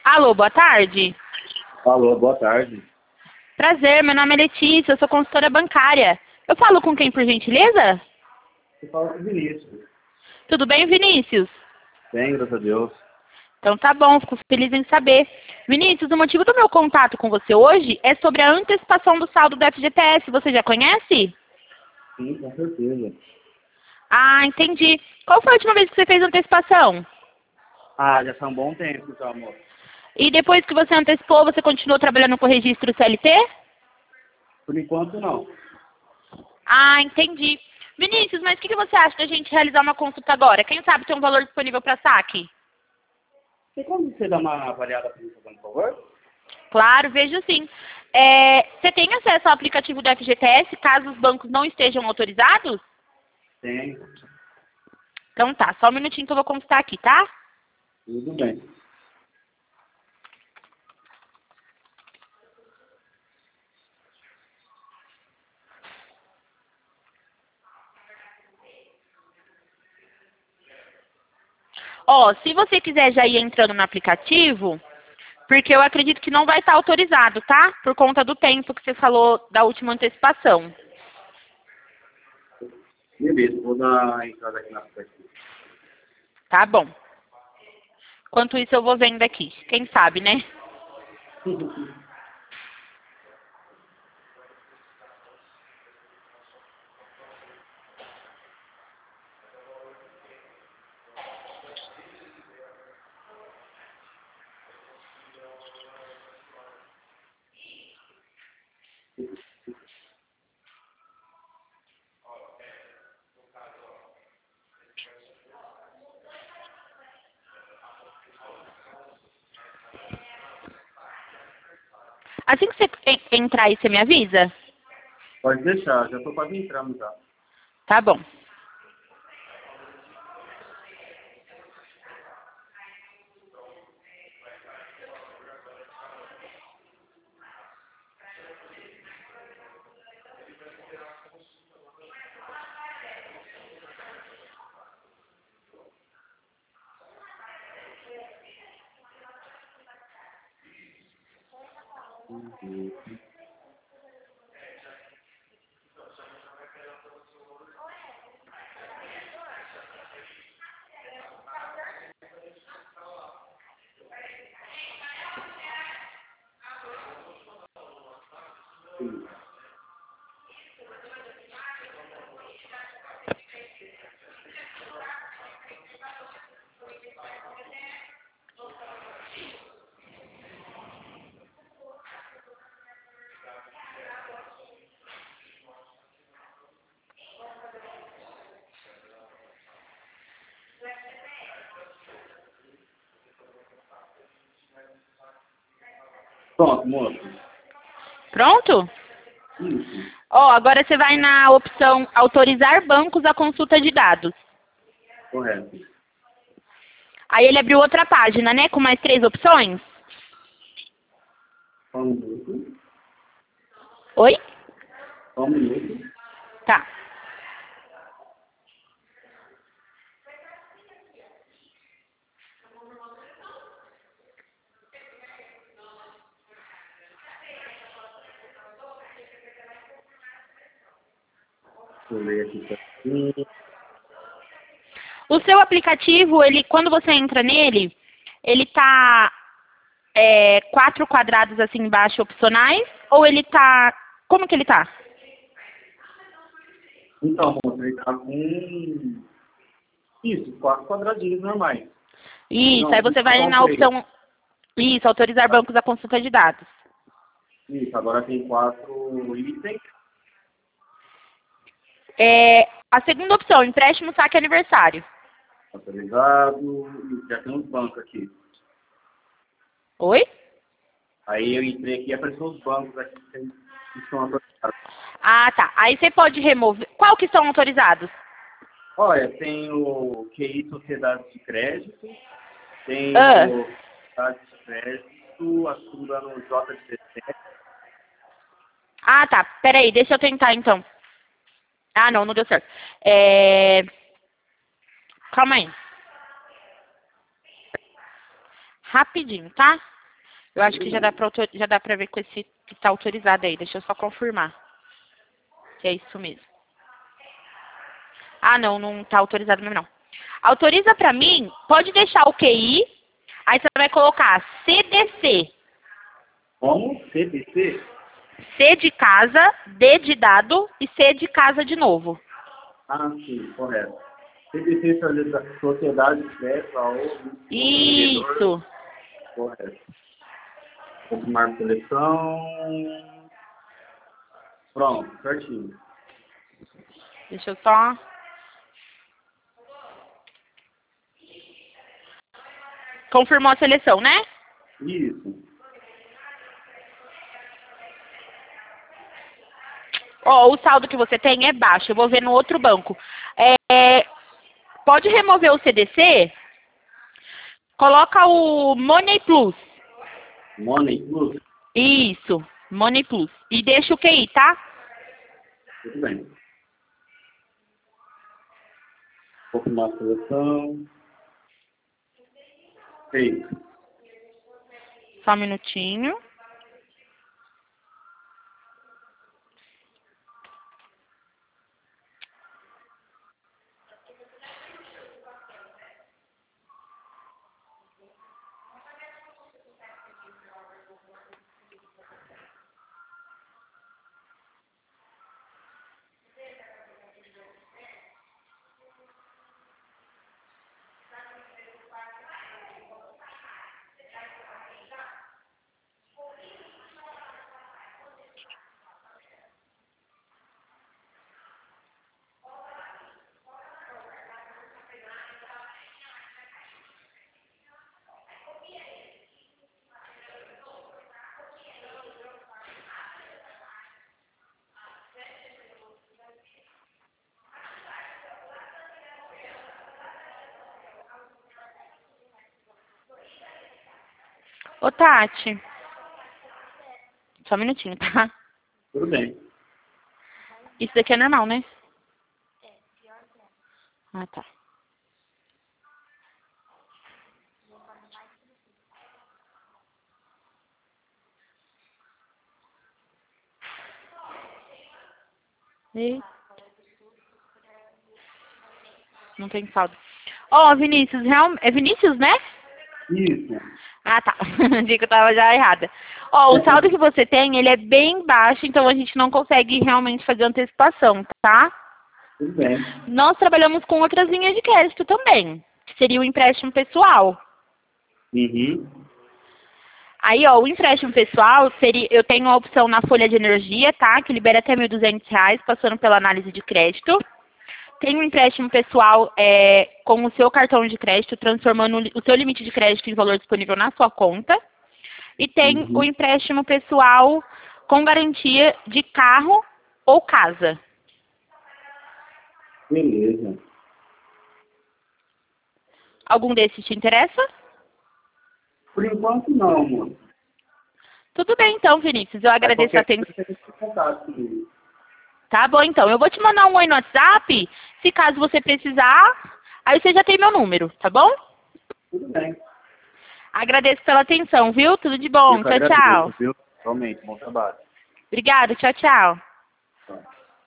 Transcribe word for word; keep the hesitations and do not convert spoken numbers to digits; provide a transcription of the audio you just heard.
Alô, boa tarde. Alô, boa tarde. Prazer, meu nome é Letícia, eu sou consultora bancária. Eu falo com quem, por gentileza? Você fala com o Vinícius. Tudo bem, Vinícius? Bem, graças a Deus. Então tá bom, fico feliz em saber. Vinícius, o motivo do meu contato com você hoje é sobre a antecipação do saldo do F G T S. Você já conhece? Sim, com certeza. Ah, entendi. Qual foi a última vez que você fez a antecipação? Ah, já faz um bom tempo, então, amor. E depois que você antecipou, você continuou trabalhando com o registro C L T? Por enquanto, não. Ah, entendi. Vinícius, mas o que que você acha da gente realizar uma consulta agora? Quem sabe tem um valor disponível para saque? Tem como você dar uma avaliada para mim, por favor? Claro, vejo sim. É, você tem acesso ao aplicativo do F G T S caso os bancos não estejam autorizados? Tem. Então tá, só um minutinho que eu vou consultar aqui, tá? Tudo bem. Ó, se você quiser já ir entrando no aplicativo, porque eu acredito que não vai estar autorizado, tá? Por conta do tempo que você falou da última antecipação. Beleza, vou dar a entrada aqui na frente. Tá bom. Enquanto isso eu vou vendo aqui. Quem sabe, né? Assim que você en- entrar aí, você me avisa? Pode deixar, já estou quase entrando já. Tá bom. Uhum. Pronto, moço. Pronto? Isso, Ó, agora você vai na opção autorizar bancos à consulta de dados. correto. Aí ele abriu outra página, né? Com mais três opções. Só um minuto. Oi? Só um minuto. Tá. Deixa eu ver aqui. Hum, O seu aplicativo, ele, quando você entra nele, ele tá é, quatro quadrados assim embaixo opcionais ou ele tá... Como que ele tá? Então, moço, ele está com... Isso, quatro quadradinhos normais. Isso, Não, aí você vai só na três. opção... Isso, autorizar bancos à consulta de dados. Isso, agora tem quatro itens. É, a segunda opção, empréstimo, saque e aniversário. Autorizado. E já tem uns bancos aqui. Oi? Aí eu entrei aqui e apareceu os bancos aqui que tem- que estão autorizados. Ah, tá. Aí você pode remover... Qual que são autorizados? Olha, tem o Q I Sociedade de Crédito, tem Ah, o Sociedade de Crédito, acho que no J dezessete. ah tá. Peraí, deixa eu tentar então. Ah, não, não deu certo. É... Calma aí. Rapidinho, tá? Eu acho que já dá pra, já dá pra ver com esse que tá autorizado aí. Deixa eu só confirmar. Que é isso mesmo. Ah, não, não tá autorizado mesmo, não. Autoriza pra mim, pode deixar o Q I, aí você vai colocar C D C. Como? C D C? C de casa, D de dado e C de casa de novo. Ah, sim, correto. C D C, Sociedade de Crédito, A O. Isso. Correto. Confirmar seleção. Pronto, certinho. Deixa eu só... Confirmou a seleção, né? Isso. Ó, o saldo que você tem é baixo. Eu vou ver no outro banco. É, pode remover o C D C. Coloca o Money Plus. Money Plus? Isso, Money Plus. E deixa o Q I, tá? Tudo bem. Confirmar a seleção. Feito. Só um minutinho. Ô, Tati. Só um minutinho, tá? Tudo bem. Isso daqui é normal, né? Ah, tá. Eita. Não tem saldo. Ó, Vinícius, real... é Vinícius, né? Isso. Ah, tá. Achei que eu tava já errada. Ó, o saldo que você tem, ele é bem baixo, então a gente não consegue realmente fazer antecipação, tá? Tudo bem. Nós trabalhamos com outras linhas de crédito também, que seria o empréstimo pessoal. Uhum. Aí, ó, o empréstimo pessoal, seria, eu tenho a opção na folha de energia, tá? Que libera até mil e duzentos reais, passando pela análise de crédito. Tem um empréstimo pessoal é, com o seu cartão de crédito, transformando o seu limite de crédito em valor disponível na sua conta. E tem Uhum. o empréstimo pessoal com garantia de carro ou casa. Beleza. Algum desses te interessa? Por enquanto não, amor. Tudo bem então, Vinícius. Eu agradeço a atenção. Coisa, você tem contato comigo. Tá bom, então. Eu vou te mandar um oi no WhatsApp, se caso você precisar. Aí você já tem meu número, tá bom? Tudo bem. Agradeço pela atenção, viu? Tudo de bom. Eu que Tchau, agradeço, tchau. viu? Realmente, bom trabalho. Obrigada. Tchau, tchau.